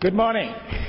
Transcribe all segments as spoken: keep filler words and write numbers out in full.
Good morning.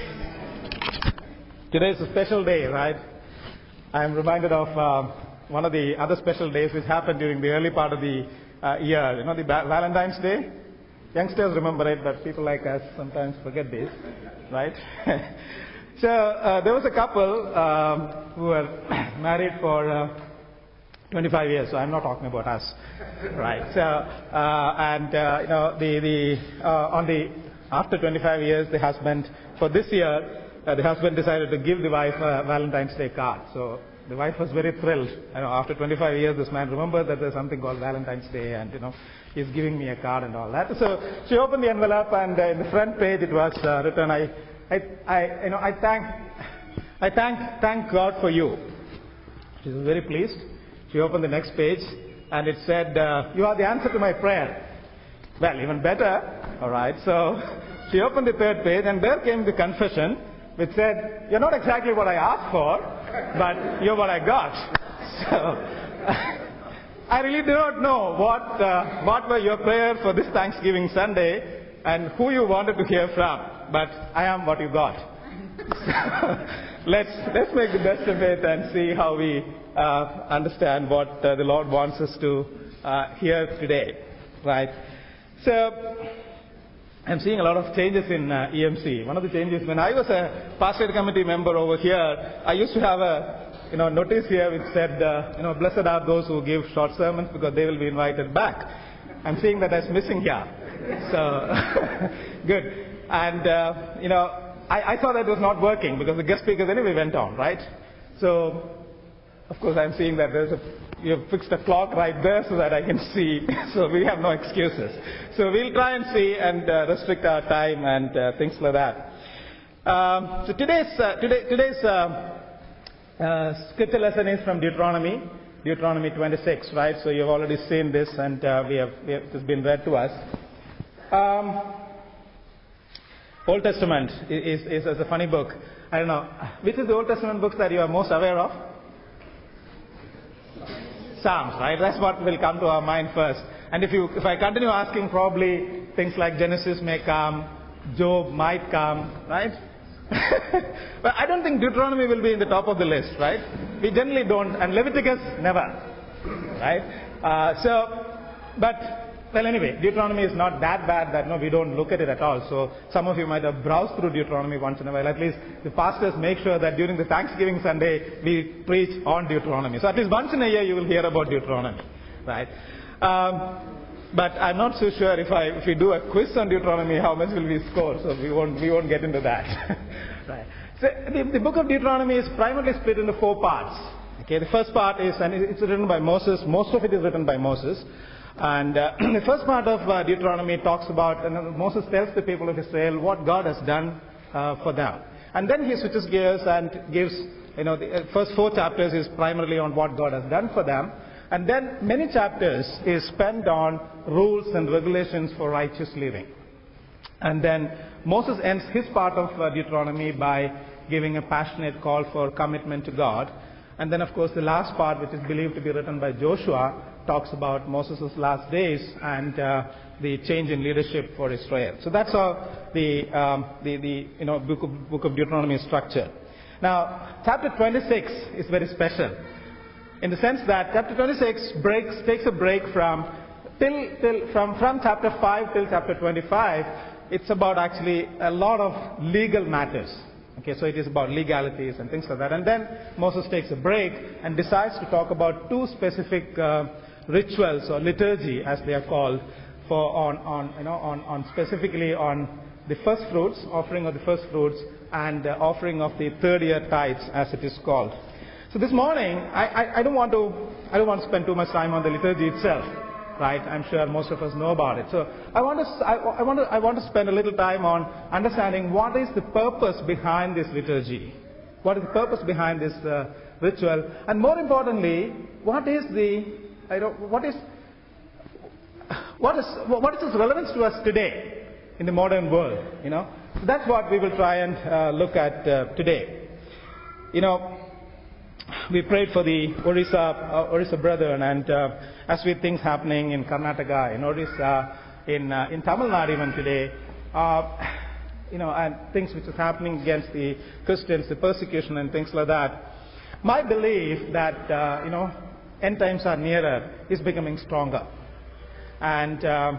Today is a special day, right? I am reminded of uh, one of the other special days which happened during the early part of the uh, year. You know, the ba- Valentine's Day? Youngsters remember it, but people like us sometimes forget this, right? so uh, there was a couple um, who were married for uh, twenty-five years, so I'm not talking about us, right? So, uh, and uh, you know, the the uh, on the after twenty-five years, the husband for this year, uh, the husband decided to give the wife a Valentine's Day card. So the wife was very thrilled. You know, after twenty-five years, this man remembered that there's something called Valentine's Day, and you know, he's giving me a card and all that. So she opened the envelope, and uh, in the front page it was uh, written, "I, I, I, you know, I thank, I thank, thank God for you." She was very pleased. She opened the next page, and it said, uh, "You are the answer to my prayer." Well, even better. All right. So she opened the third page, and there came the confession, which said, "You're not exactly what I asked for, but you're what I got." So I really do not know what uh, what were your prayers for this Thanksgiving Sunday, and who you wanted to hear from. But I am what you got. So let's let's make the best of it and see how we uh, understand what uh, the Lord wants us to uh, hear today, right? So I'm seeing a lot of changes in uh, E M C. One of the changes, when I was a pastorate committee member over here, I used to have a you know notice here which said, uh, you know, blessed are those who give short sermons because they will be invited back. I'm seeing that that's missing here. So good. And uh, you know, I, I thought that was not working because the guest speakers anyway went on, right? So of course I'm seeing that there's a you have fixed a clock right there so that I can see. So we have no excuses. So we'll try and see and uh, restrict our time and uh, things like that. Um, so today's uh, today, today's uh, uh, scripture lesson is from Deuteronomy, Deuteronomy twenty-six, right? So you've already seen this, and uh, we have, we have it's been read to us. Um, Old Testament is, is, is a funny book. I don't know which is the Old Testament books that you are most aware of. Psalms, right? That's what will come to our mind first. And if you, if I continue asking, probably things like Genesis may come, Job might come, right? But I don't think Deuteronomy will be in the top of the list, right? We generally don't, and Leviticus never, right? Uh, so, but well, anyway, Deuteronomy is not that bad that no, we don't look at it at all. So some of you might have browsed through Deuteronomy once in a while. At least the pastors make sure that during the Thanksgiving Sunday we preach on Deuteronomy. So at least once in a year you will hear about Deuteronomy, right? Um, but I'm not so sure if I if we do a quiz on Deuteronomy, how much will we score? So we won't we won't get into that, right? So the, the book of Deuteronomy is primarily split into four parts. Okay, the first part is, and it's written by Moses. Most of it is written by Moses. And uh, the first part of uh, Deuteronomy talks about, and Moses tells the people of Israel what God has done uh, for them. And then he switches gears and gives, you know, the first four chapters is primarily on what God has done for them. And then many chapters is spent on rules and regulations for righteous living. And then Moses ends his part of uh, Deuteronomy by giving a passionate call for commitment to God. And then, of course, the last part, which is believed to be written by Joshua, talks about Moses' last days and uh, the change in leadership for Israel. So that's how the um, the, the you know book of, book of Deuteronomy is structured. Now, chapter twenty-six is very special in the sense that chapter twenty-six breaks takes a break from till till from from chapter five till chapter twenty-five. It's about actually a lot of legal matters. Okay, so it is about legalities and things like that. And then Moses takes a break and decides to talk about two specific uh, rituals or liturgy, as they are called, for on, on you know on, on specifically on the first fruits, offering of the first fruits, and uh, offering of the third year tithes, as it is called. So this morning, I, I, I don't want to I don't want to spend too much time on the liturgy itself, right? I'm sure most of us know about it. So I want to I, I want to I want to spend a little time on understanding what is the purpose behind this liturgy, what is the purpose behind this uh, ritual, and more importantly, what is the I don't, what is what is what is its relevance to us today in the modern world? You know, so that's what we will try and uh, look at uh, today. You know, we prayed for the Orissa uh, Orissa brethren, and uh, as we things happening in Karnataka, in Orissa, in uh, in Tamil Nadu even today. Uh, you know, and things which is happening against the Christians, the persecution and things like that, my belief that, uh, you know, end times are nearer is becoming stronger. And, um,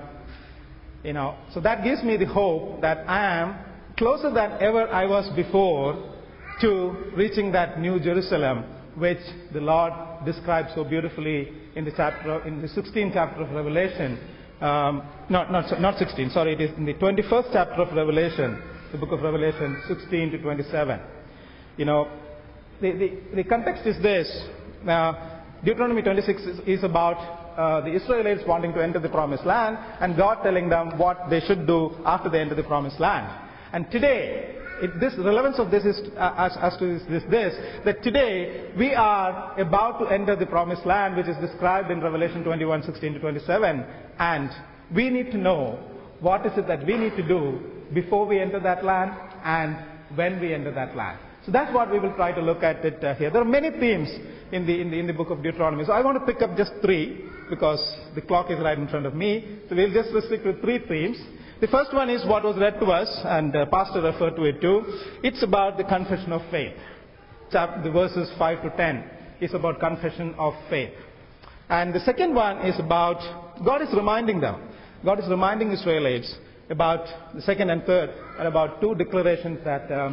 you know, so that gives me the hope that I am closer than ever I was before to reaching that new Jerusalem, which the Lord describes so beautifully in the chapter, in the sixteenth chapter of Revelation. Um, not, not, not sixteen, sorry, it is in the twenty-first chapter of Revelation, the book of Revelation, sixteen to twenty-seven. You know, the, the, the context is this. Now, Deuteronomy twenty-six is, is about uh, the Israelites wanting to enter the promised land, and God telling them what they should do after they enter the promised land. And today, it, this relevance of this is uh, as, as to this, this, that today we are about to enter the promised land, which is described in Revelation twenty-one, sixteen to twenty-seven, and we need to know what is it that we need to do before we enter that land and when we enter that land. So that's what we will try to look at it uh, here. There are many themes in the, in the in the book of Deuteronomy. So I want to pick up just three because the clock is right in front of me. So we'll just restrict to three themes. The first one is what was read to us, and uh, Pastor referred to it too. It's about the confession of faith. Chapter, the verses five to ten is about confession of faith. And the second one is about, God is reminding them, God is reminding Israelites about the second and third, and about two declarations that um,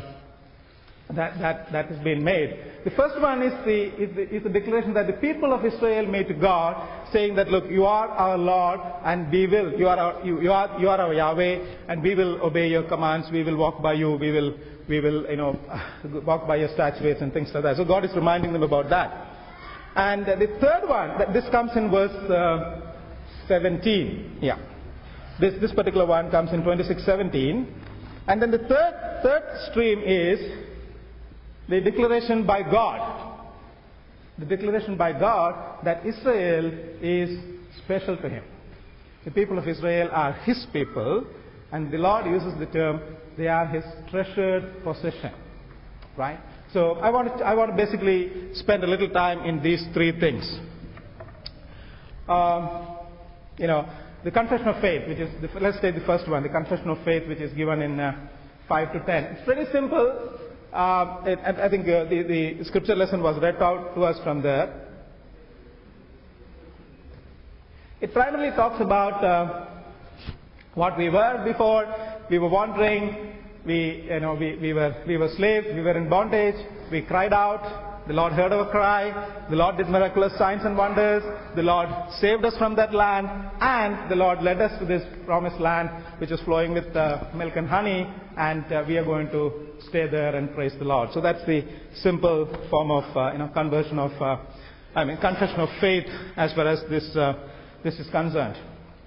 that, that, that has been made. The first one is the, is the, is the declaration that the people of Israel made to God, saying that, look, you are our Lord, and we will, you are our, you, you are, you are our Yahweh, and we will obey your commands, we will walk by you, we will, we will, you know, walk by your statutes and things like that. So God is reminding them about that. And uh, the third one, that this comes in verse uh, seventeen. Yeah. This, this particular one comes in twenty-six seventeen. And then the third, third stream is the declaration by God. The declaration by God that Israel is special to Him. The people of Israel are His people, and the Lord uses the term, they are His treasured possession. Right? So I want to, I want to basically spend a little time in these three things. Um, you know, the confession of faith, which is, the, let's take the first one, the confession of faith, which is given in uh, five to ten. It's pretty simple. Uh, it, I think uh, the, the scripture lesson was read out to us from there. It primarily talks about uh, what we were before. We were wandering. We, you know, we, we were we were slaves. We were in bondage. We cried out. The Lord heard our cry. The Lord did miraculous signs and wonders. The Lord saved us from that land, and the Lord led us to this promised land, which is flowing with uh, milk and honey. And uh, we are going to stay there and praise the Lord. So that's the simple form of uh, you know conversion of, uh, I mean confession of faith as far as this uh, this is concerned.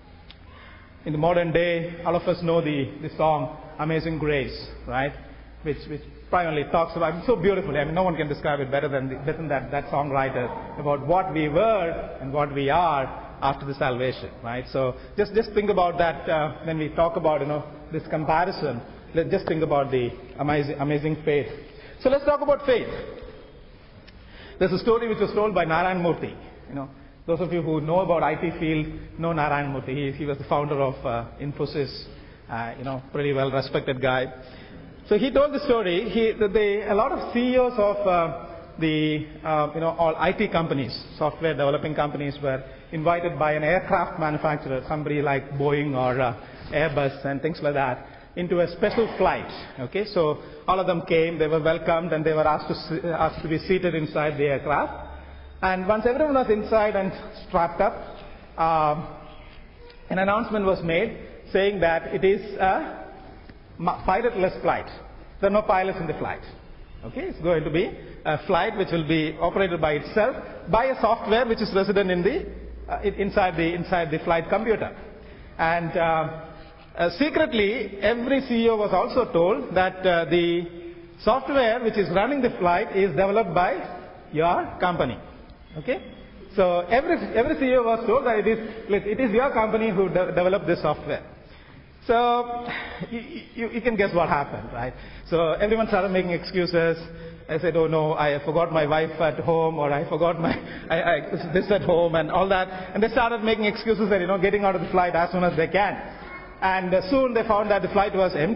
In the modern day, all of us know the, the song Amazing Grace, right? Which which primarily talks about, so beautifully, I mean no one can describe it better than the, better than that, that songwriter, about what we were and what we are after the salvation, right? So just just think about that uh, when we talk about you know this comparison. Let's just think about the amazing, amazing faith. So let's talk about faith. There's a story which was told by Narayan Murthy. You know, those of you who know about I T field know Narayan Murthy. He, he was the founder of uh, Infosys. Uh, you know, pretty well respected guy. So he told the story. He, that they, a lot of C E Os of uh, the uh, you know all I T companies, software developing companies, were invited by an aircraft manufacturer, somebody like Boeing or uh, Airbus and things like that, into a special flight. Okay, so all of them came, they were welcomed, and they were asked to, asked to be seated inside the aircraft. And once everyone was inside and strapped up, uh, an announcement was made saying that it is a pilotless flight. There are no pilots in the flight. Okay, it's going to be a flight which will be operated by itself by a software which is resident in the uh, inside the inside the flight computer. And uh, Uh, secretly, every C E O was also told that uh, the software which is running the flight is developed by your company. Okay? So every every C E O was told that it is it is your company who de- developed this software. So you, you, you can guess what happened, right? So everyone started making excuses. I said, oh no, I forgot my wife at home, or I forgot my I, I, this at home, and all that. And they started making excuses and you know getting out of the flight as soon as they can. And uh, soon they found that the flight was empty,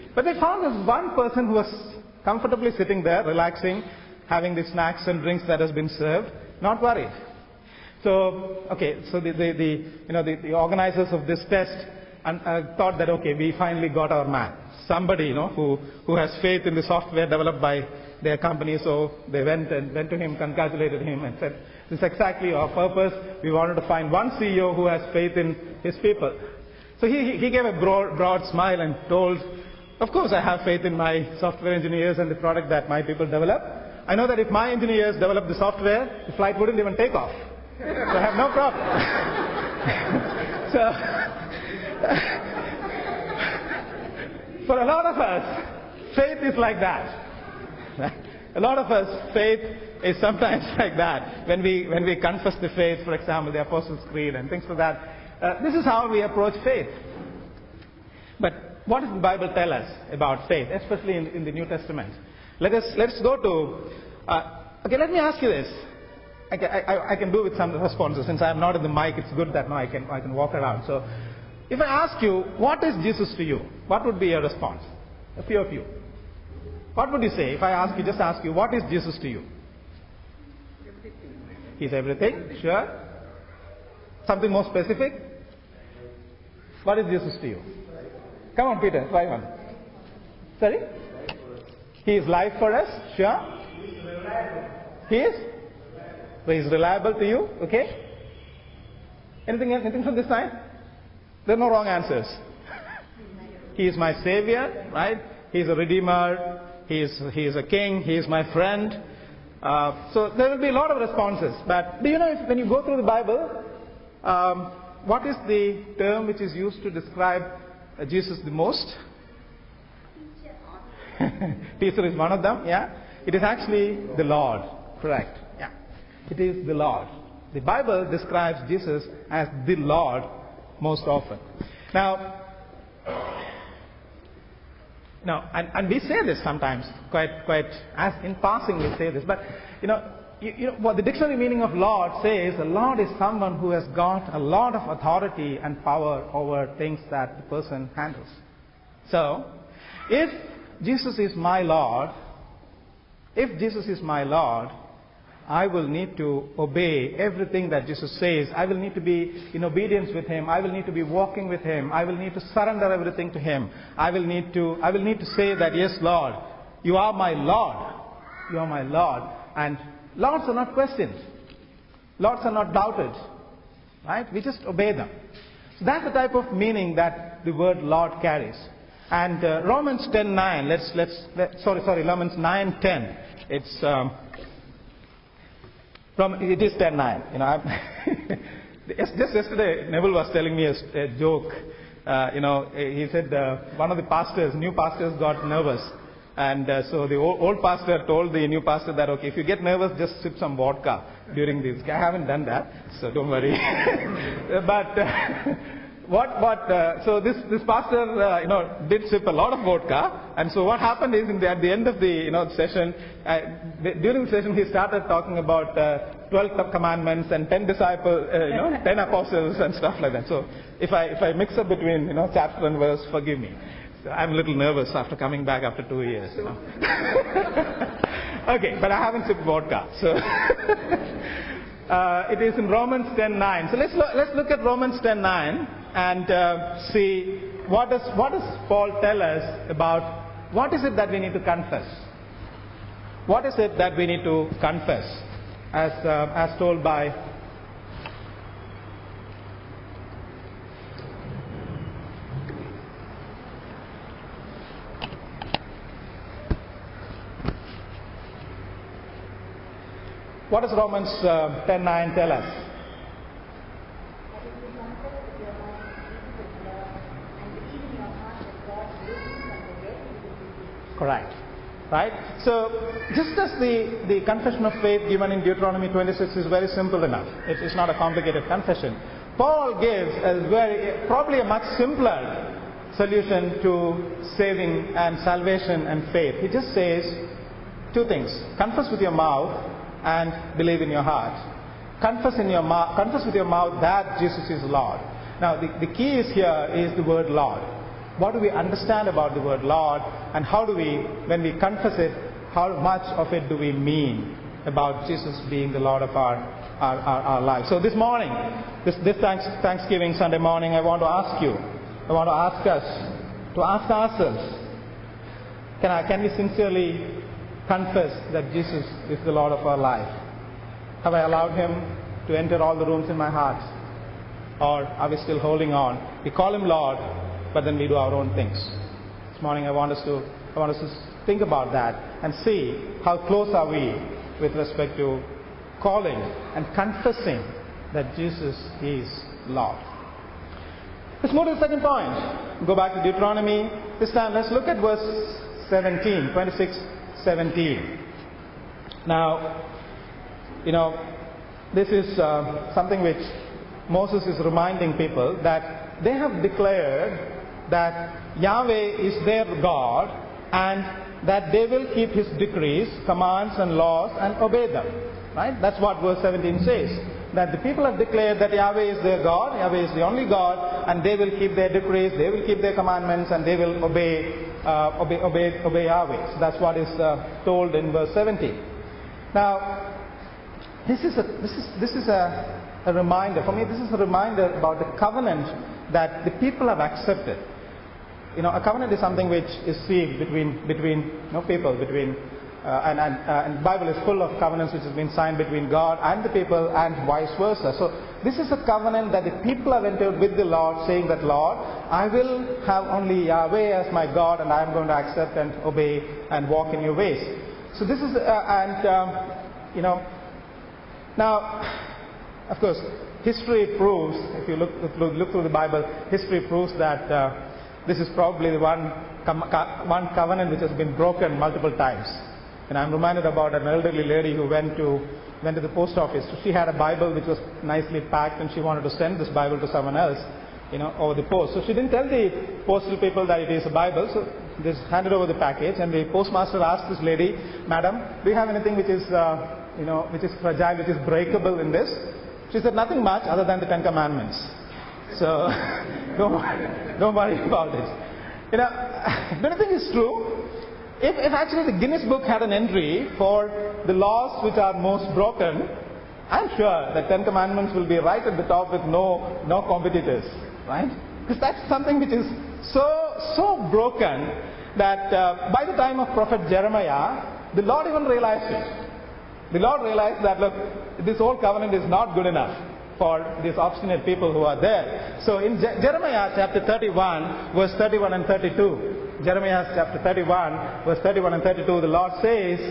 But they found this one person who was comfortably sitting there, relaxing, having the snacks and drinks that has been served, not worried. So, okay, so the, the, the you know, the, the organizers of this test and, uh, thought that, okay, we finally got our man. Somebody, you know, who, who has faith in the software developed by their company. So they went and went to him, congratulated him and said, this is exactly our purpose. We wanted to find one C E O who has faith in his people. So he, he gave a broad, broad smile and told, of course I have faith in my software engineers and the product that my people develop. I know that if my engineers develop the software, the flight wouldn't even take off. So I have no problem. So, for a lot of us, faith is like that. A lot of us, faith is sometimes like that. When we, when we confess the faith, for example, the Apostles' Creed and things like that, uh, this is how we approach faith. But what does the Bible tell us about faith, especially in, in the New Testament? Let us, let's go to, uh, okay, let me ask you this. I can, I, I can do with some responses. Since I'm not in the mic, it's good that now I can, I can walk around. So, if I ask you, what is Jesus to you? What would be your response? A few of you. What would you say if I ask you, just ask you, what is Jesus to you? Everything. He's everything? Sure. Something more specific? What is Jesus to you? Come on, Peter, try one. Sorry? He is life for us? Sure. He is? So he's reliable to you? Okay. Anything else? Anything from this side? There are no wrong answers. He is my savior, right? He is a redeemer. He is, he is a king. He is my friend. Uh, so there will be a lot of responses. But do you know, if, when you go through the Bible, um, what is the term which is used to describe uh, Jesus the most? Teacher is one of them, yeah. It is actually the Lord, correct. Yeah. It is the Lord. The Bible describes Jesus as the Lord most often. Now, now, and, and we say this sometimes, quite, quite, as in passing we say this, but, you know, you, you know, what the dictionary meaning of Lord says, a Lord is someone who has got a lot of authority and power over things that the person handles. So, if Jesus is my Lord, if Jesus is my Lord, I will need to obey everything that Jesus says. I will need to be in obedience with Him. I will need to be walking with Him. I will need to surrender everything to Him. I will need to, I will need to say that, yes, Lord, you are my Lord. You are my Lord. And Lords are not questioned. Lords are not doubted. Right? We just obey them. So that's the type of meaning that the word Lord carries. And uh, Romans ten nine, let's, let's, let, sorry, sorry, Romans nine ten. It's, um, From, it is ten nine. You know, I'm just yesterday, Neville was telling me a, a joke. Uh, you know, he said uh, one of the pastors, new pastors, got nervous, and uh, so the old, old pastor told the new pastor that, okay, if you get nervous, just sip some vodka during this. I haven't done that, so don't worry. but uh, what, what? Uh, so this this pastor, uh, you know, did sip a lot of vodka, and so what happened is, in the, at the end of the you know session, uh, the, during the session, he started talking about uh, twelve commandments and ten disciples, uh, you know, ten apostles and stuff like that. So if I if I mix up between you know chapter and verse, forgive me. So I'm a little nervous after coming back after two years. You know. Okay, but I haven't sipped vodka, so. uh, it is in Romans ten nine. So let's lo- let's look at Romans ten nine. And uh, see what does what does Paul tell us about what is it that we need to confess? What is it that we need to confess, as uh, as told by what does Romans uh, ten nine tell us? Correct. Right? So, just as the, the confession of faith given in Deuteronomy twenty-six is very simple enough, it is not a complicated confession, Paul gives a very, probably a much simpler solution to saving and salvation and faith. He just says two things. Confess with your mouth and believe in your heart. Confess, in your mouth, confess with your mouth that Jesus is Lord. Now, the, the key is here is the word Lord. what do we understand about the word Lord, and how do we, when we confess it, how much of it do we mean about Jesus being the Lord of our, our, our, our lives. So this morning, this, this thanks, Thanksgiving Sunday morning, I want to ask you, I want to ask us, to ask ourselves, can, I, can we sincerely confess that Jesus is the Lord of our life? Have I allowed Him to enter all the rooms in my heart? Or are we still holding on? We call Him Lord, but then we do our own things. This morning I want us to, I want us to think about that and see how close are we with respect to calling and confessing that Jesus is Lord. Let's move to the second point. Go back to Deuteronomy. This time let's look at verse seventeen, twenty-six, seventeen. Now, you know, this is uh, something which Moses is reminding people that they have declared that Yahweh is their God and that they will keep His decrees, commands and laws and obey them. Right? That's what verse seventeen says. That the people have declared that Yahweh is their God, Yahweh is the only God, and they will keep their decrees, they will keep their commandments, and they will obey uh, obey, obey, obey Yahweh. So that's what is uh, told in verse seventeen. Now, this is a, this is this is a, a reminder for me. This is a reminder about the covenant that the people have accepted. You know, a covenant is something which is sealed between between you know, people, between uh, and and, uh, and the Bible is full of covenants which has been signed between God and the people and vice versa. So this is a covenant that the people have entered with the Lord, saying that, Lord, I will have only Yahweh as my God, and I am going to accept and obey and walk in your ways. So this is uh, and um, you know now, of course, history proves, if you look look, look through the Bible, history proves that. Uh, This is probably the one, one covenant which has been broken multiple times. And I'm reminded about an elderly lady who went to went to the post office. She had a Bible which was nicely packed, and she wanted to send this Bible to someone else, you know, over the post. So she didn't tell the postal people that it is a Bible. So they just handed over the package, and the postmaster asked this lady, "Madam, do you have anything which is, uh, you know, which is fragile, which is breakable in this?" She said, "Nothing much other than the Ten Commandments." So don't, don't worry about it. You know, don't you think it's true? If, if actually the Guinness Book had an entry for the laws which are most broken, I'm sure that Ten Commandments will be right at the top with no no competitors, right? Because that's something which is so so broken that uh, by the time of Prophet Jeremiah, the Lord even realized it. The Lord realized that, look, this old covenant is not good enough for these obstinate people who are there. So in Je- Jeremiah chapter thirty-one, verse thirty-one and thirty-two, Jeremiah chapter thirty-one, verse thirty-one and thirty-two, the Lord says,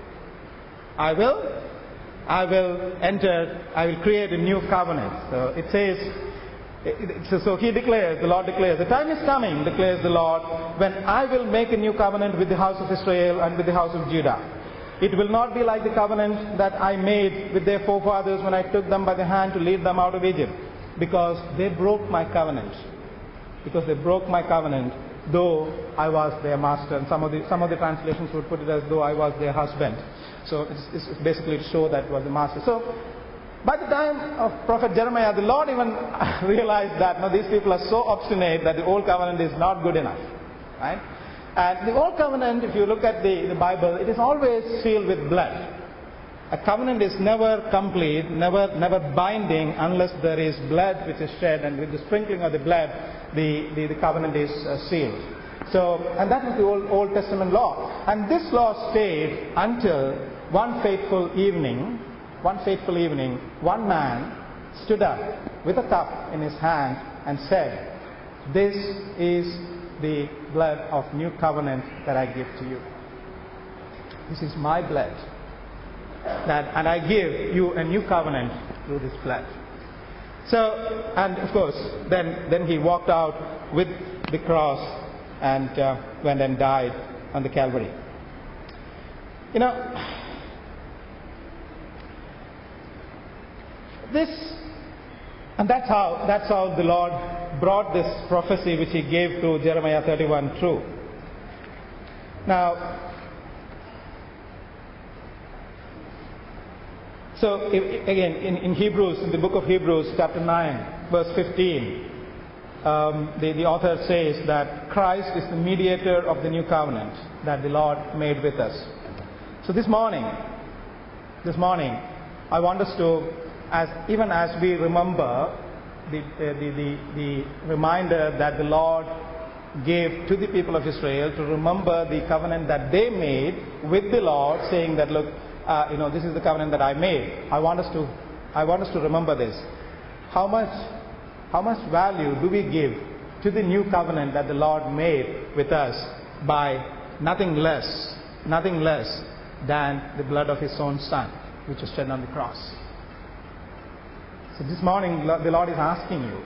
I will, I will enter, I will create a new covenant. So it says, it, so, so he declares, the Lord declares, the time is coming, declares the Lord, when I will make a new covenant with the house of Israel and with the house of Judah. It will not be like the covenant that I made with their forefathers when I took them by the hand to lead them out of Egypt, because they broke my covenant. Because they broke my covenant, though I was their master. And some of the some of the translations would put it as though I was their husband. So it's, it's basically to show that was the master. So by the time of Prophet Jeremiah, the Lord even realized that no, these people are so obstinate that the old covenant is not good enough, right? And the Old Covenant, if you look at the, the Bible, it is always sealed with blood. A covenant is never complete, never never binding unless there is blood which is shed, and with the sprinkling of the blood, the, the, the covenant is uh, sealed. So, and that was the Old, Old Testament law. And this law stayed until one fateful evening, one fateful evening, one man stood up with a cup in his hand and said, "This is the blood of new covenant that I give to you. This is my blood. That, and I give you a new covenant through this blood." So, and of course, then, then he walked out with the cross and uh, went and died on the Calvary. You know, this, and that's how, that's how the Lord brought this prophecy which he gave to Jeremiah thirty-one true. Now, so if, again in, in Hebrews, in the book of Hebrews chapter nine, verse fifteen, um, the, the author says that Christ is the mediator of the new covenant that the Lord made with us. So this morning, this morning, I want us to, as even as we remember the, uh, the, the, the reminder that the Lord gave to the people of Israel to remember the covenant that they made with the Lord, saying that, look, uh, you know, this is the covenant that I made. I want us to, I want us to remember this. How much, how much value do we give to the new covenant that the Lord made with us by nothing less, nothing less than the blood of His own Son, which was shed on the cross? So this morning, the Lord is asking you,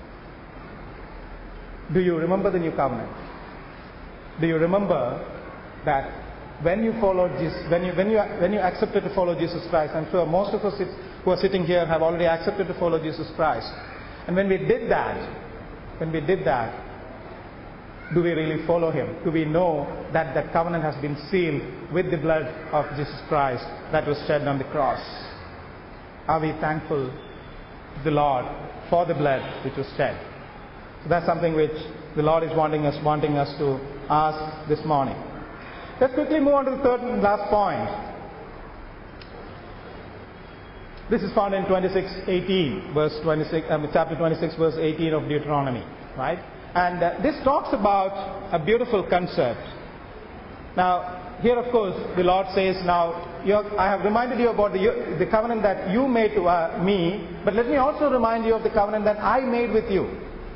do you remember the new covenant? Do you remember that when you followed Jesus, when you when you when you accepted to follow Jesus Christ? I'm sure most of us who are sitting here have already accepted to follow Jesus Christ. And when we did that, when we did that, do we really follow Him? Do we know that that covenant has been sealed with the blood of Jesus Christ that was shed on the cross? Are we thankful to the Lord for the blood which was shed? So that's something which the Lord is wanting us, wanting us to ask this morning. Let's quickly move on to the third and last point. This is found in twenty-six eighteen, verse twenty-six, um, chapter twenty-six, verse eighteen of Deuteronomy, right? And uh, this talks about a beautiful concept. Now, here, of course, the Lord says, now, you're, I have reminded you about the, the covenant that you made to uh, me, but let me also remind you of the covenant that I made with you.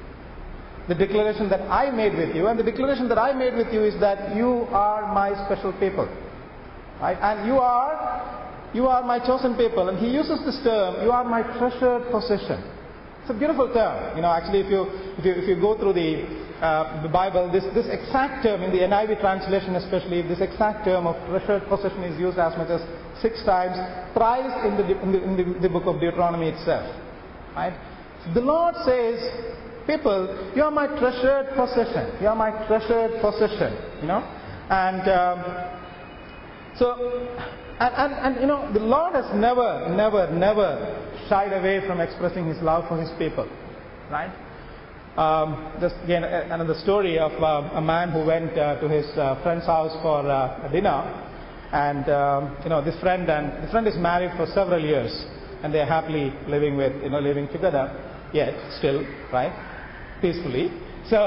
The declaration that I made with you, and the declaration that I made with you is that you are my special people, right? And you are, you are my chosen people. And He uses this term, you are my treasured possession. It's a beautiful term. You know, actually, if you if you, if you go through the uh, the Bible, this this exact term in the N I V translation, especially, this exact term of treasured possession is used as much as six times, thrice in the in the, in the, the book of Deuteronomy itself, right? The Lord says, people, you are my treasured possession. You are my treasured possession. You know, and um, so, and, and and you know, the Lord has never, never, never shied away from expressing His love for His people, right? Um, just again, another story of uh, a man who went uh, to his uh, friend's house for uh, a dinner, and um, you know, this friend and this friend is married for several years, and they are happily living with, you know, living together, yet still, right? Peacefully. So,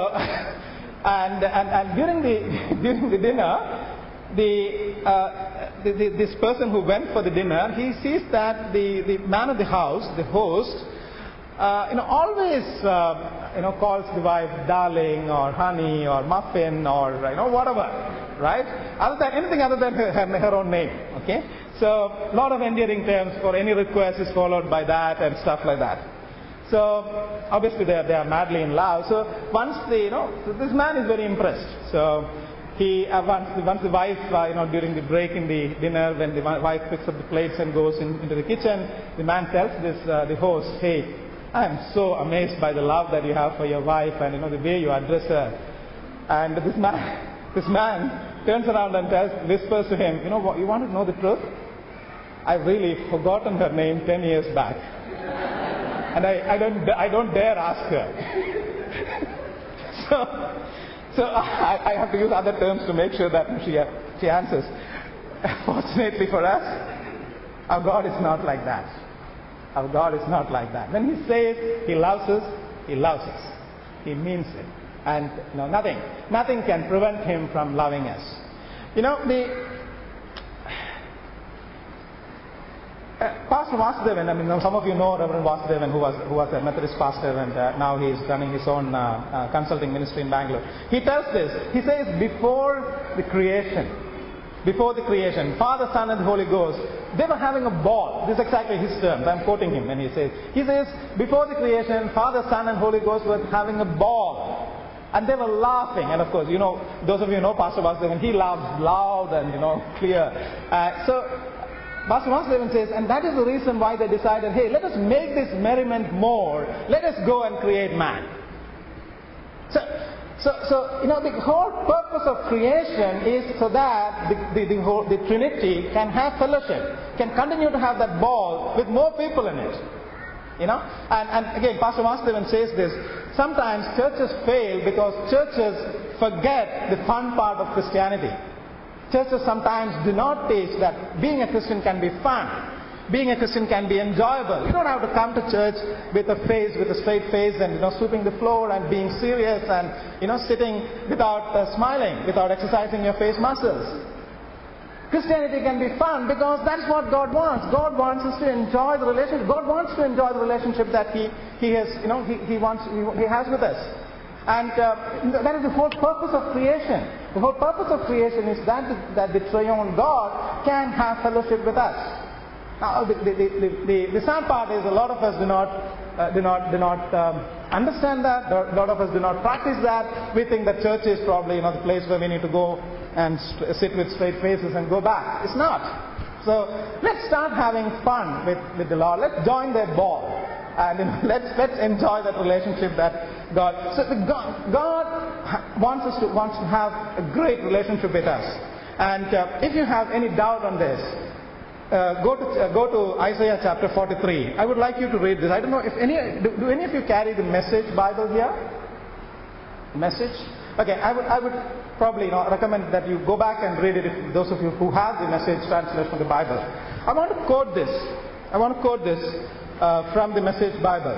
and, and and during the during the dinner, the, uh, the, the this person who went for the dinner, he sees that the, the man of the house, the host, uh, you know, always uh, you know calls the wife darling or honey or muffin or you know whatever, right? Other than anything other than her, her, her own name. Okay. So a lot of endearing terms for any request is followed by that and stuff like that. So obviously they are, they are madly in love. So once the, you know, this man is very impressed. So he, uh, once, once the wife, uh, you know, during the break in the dinner, when the wife picks up the plates and goes in, into the kitchen, the man tells this, uh, the host, hey, I am so amazed by the love that you have for your wife and, you know, the way you address her. And this man, this man turns around and tells, whispers to him, you know what, you want to know the truth? I've really forgotten her name ten years back. And I, I don't I don't dare ask her. so so I, I have to use other terms to make sure that she she answers. Fortunately for us, our God is not like that. Our God is not like that. When He says He loves us, He loves us. He means it. And you know, nothing nothing can prevent Him from loving us. You know, the Uh, Pastor Vasudevan, I mean, some of you know Reverend Vasudevan, who was who was a Methodist pastor, and uh, now he is running his own uh, uh, consulting ministry in Bangalore. He tells this. He says, before the creation, before the creation, Father, Son, and Holy Ghost, they were having a ball. This is exactly his terms. I'm quoting him when he says, he says, before the creation, Father, Son, and Holy Ghost were having a ball. And they were laughing. And of course, you know, those of you who know Pastor Vasudevan, he laughs loud and, you know, clear. Uh, so, Pastor Vasudevan says, and that is the reason why they decided, hey, let us make this merriment more. Let us go and create man. So, so, so you know, the whole purpose of creation is so that the, the, the, whole, the Trinity can have fellowship, can continue to have that ball with more people in it. You know? And, and again, Pastor Vasadevan says this. Sometimes churches fail because churches forget the fun part of Christianity. Churches sometimes do not teach that being a Christian can be fun. Being a Christian can be enjoyable. You don't have to come to church with a face, with a straight face and, you know, sweeping the floor and being serious and, you know, sitting without uh, smiling, without exercising your face muscles. Christianity can be fun because that's what God wants. God wants us to enjoy the relationship. God wants to enjoy the relationship that He, he has, you know, He, he wants, he, he has with us. And uh, that is the whole purpose of creation. The whole purpose of creation is that the, that the triune God can have fellowship with us. Now, the, the, the, the, the sad part is a lot of us do not, uh, do not, do not um, understand that. A lot of us do not practice that. We think that church is probably, you know, the place where we need to go and st- sit with straight faces and go back. It's not. So let's start having fun with, with the Lord. Let's join their ball. And, you know, let's, let's enjoy that relationship that God... So the God, God wants us to, wants to have a great relationship with us. And uh, if you have any doubt on this, Uh, go to uh, go to Isaiah chapter forty-three. I would like you to read this. I don't know if any do, do any of you carry the Message Bible here? Message? Okay, I would I would probably, you know, recommend that you go back and read it. If those of you who have the Message translation of the Bible, I want to quote this. I want to quote this uh, from the Message Bible.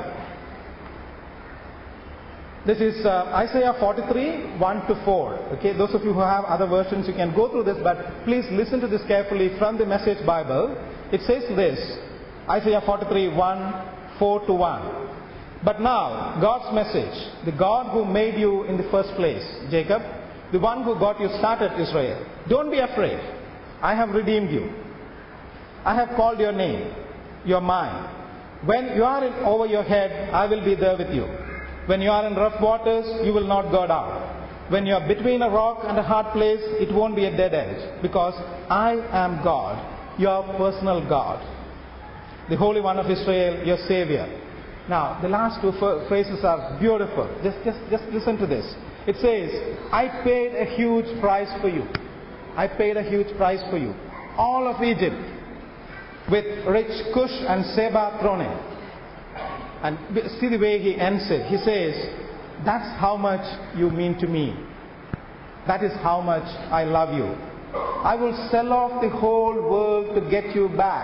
This is uh, Isaiah forty-three, one to four. Okay, those of you who have other versions, you can go through this, but please listen to this carefully from the Message Bible. It says this, Isaiah forty-three, one, four to one. But now, God's message, the God who made you in the first place, Jacob, the one who got you started, Israel. Don't be afraid. I have redeemed you. I have called your name. You're mine. When you are in over your head, I will be there with you. When you are in rough waters, you will not go down. When you are between a rock and a hard place, it won't be a dead end. Because I am God, your personal God. The Holy One of Israel, your Savior. Now, the last two phrases are beautiful. Just, just, just listen to this. It says, I paid a huge price for you. I paid a huge price for you. All of Egypt, with rich Cush and Seba thrown in. And see the way he ends it. He says, that's how much you mean to me. That is how much I love you. I will sell off the whole world to get you back.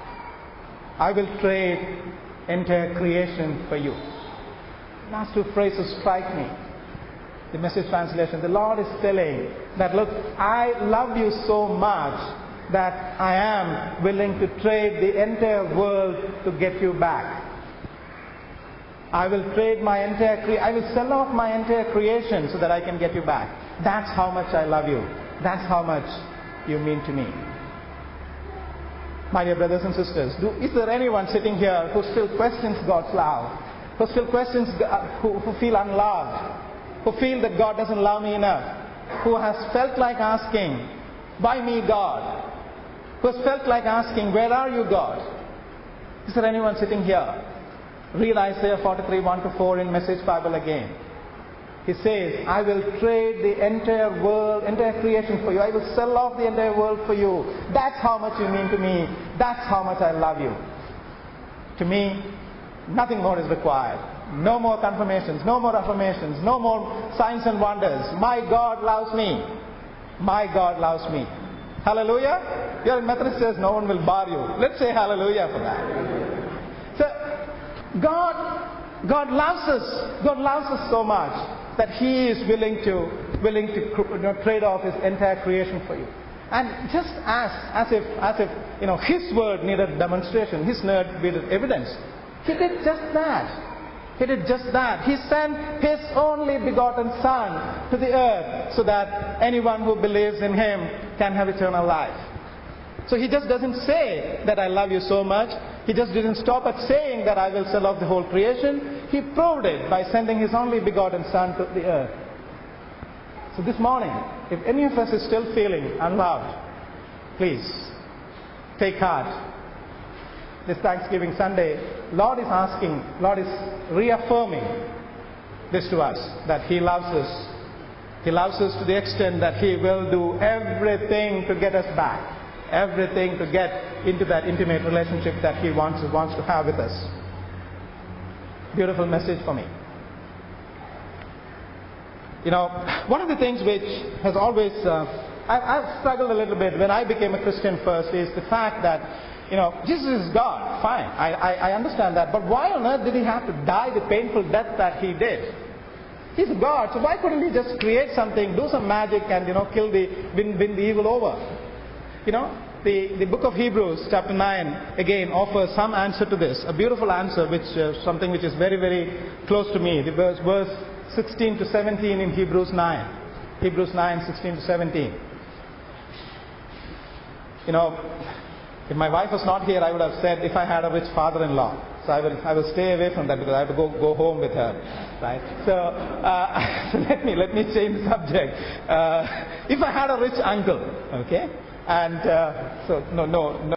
I will trade entire creation for you. Last two phrases strike me. The Message translation. The Lord is telling that, look, I love you so much that I am willing to trade the entire world to get you back. I will trade my entire cre- I will sell off my entire creation so that I can get you back. That's how much I love you. That's how much you mean to me. My dear brothers and sisters, do, is there anyone sitting here who still questions God's love? Who still questions, who, who feel unloved? Who feel that God doesn't love me enough? Who has felt like asking, why me, God? Who has felt like asking, where are you, God? Is there anyone sitting here? Read Isaiah forty-three, one to four in Message Bible again. He says, I will trade the entire world, entire creation for you. I will sell off the entire world for you. That's how much you mean to me. That's how much I love you. To me, nothing more is required. No more confirmations, no more affirmations, no more signs and wonders. My God loves me. My God loves me. Hallelujah. You're in Methodist Church, no one will bar you. Let's say hallelujah for that. So, God, God loves us. God loves us so much that He is willing to, willing to you know, trade off His entire creation for you. And just as, as if, as if, you know, His word needed demonstration, His word needed evidence, He did just that. He did just that. He sent His only begotten Son to the earth so that anyone who believes in Him can have eternal life. So He just doesn't say that I love you so much. He just didn't stop at saying that I will sell off the whole creation. He proved it by sending His only begotten Son to the earth. So this morning, if any of us is still feeling unloved, please take heart. This Thanksgiving Sunday, Lord is asking, Lord is reaffirming this to us, that He loves us. He loves us to the extent that He will do everything to get us back. Everything to get into that intimate relationship that He wants, wants to have with us. Beautiful message for me. You know, one of the things which has always, uh, I, I've struggled a little bit when I became a Christian first is the fact that, you know, Jesus is God, fine, I, I, I understand that, but why on earth did he have to die the painful death that he did? He's God, so why couldn't he just create something, do some magic and, you know, kill the, win, win the evil over? You know, the, the book of Hebrews, chapter nine, again, offers some answer to this. A beautiful answer, which uh, something which is very, very close to me. The verse, verse sixteen to seventeen in Hebrews nine. Hebrews nine, sixteen to seventeen. You know, if my wife was not here, I would have said, if I had a rich father-in-law. So I will, I will stay away from that because I have to go, go home with her, right? So, uh, so let me, let me change the subject. Uh, if I had a rich uncle, okay? And, uh, so, no, no, no.